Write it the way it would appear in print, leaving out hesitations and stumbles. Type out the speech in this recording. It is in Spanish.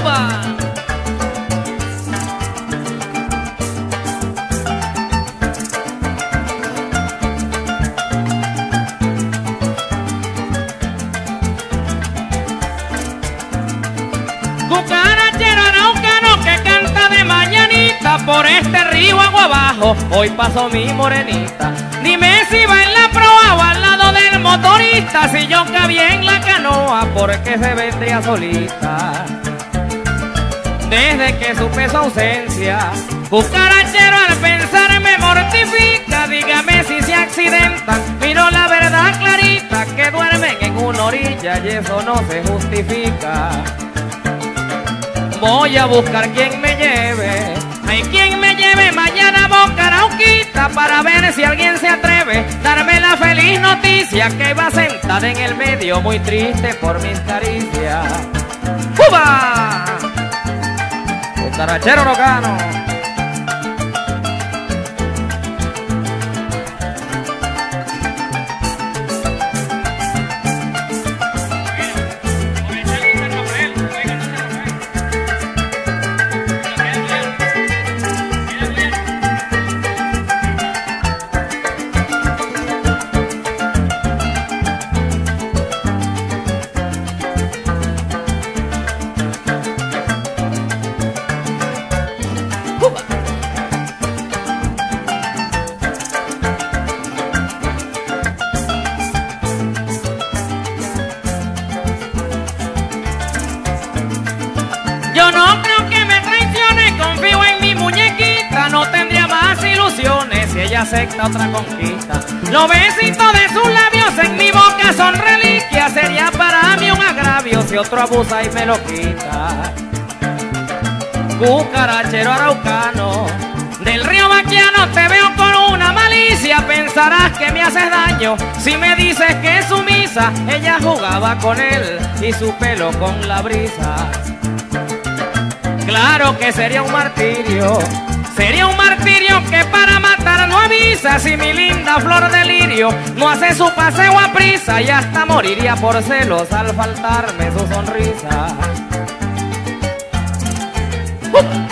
¡Upa! Cucarachero araucano que canta de mañanita, por este río agua abajo, hoy pasó mi morenita. Dime si va en la proa o al lado del motorista, si yo cabía en la canoa, porque se vendría solita. Desde que supe su ausencia, cucarachero al pensar me mortifica. Dígame si se accidentan, miro la verdad clarita, que duermen en una orilla y eso no se justifica. Voy a buscar quien me lleve, hay quien me lleve mañana a Boca Arauquita, para ver si alguien se atreve darme la feliz noticia que va sentada en el medio muy triste por mis caricias. ¡Upa! Cucarachero araucano. Yo no creo que me traicione, confío en mi muñequita, no tendría más ilusiones si ella acepta otra conquista. Los besitos de sus labios en mi boca son reliquias, sería para mí un agravio si otro abusa y me lo quita. Cucarachero araucano, del río Baquiano te veo con una malicia, pensarás que me haces daño si me dices que es sumisa. Ella jugaba con él y su pelo con la brisa. Claro que sería un martirio que para matar no avisa. Si mi linda flor de lirio no hace su paseo a prisa, y hasta moriría por celos al faltarme su sonrisa.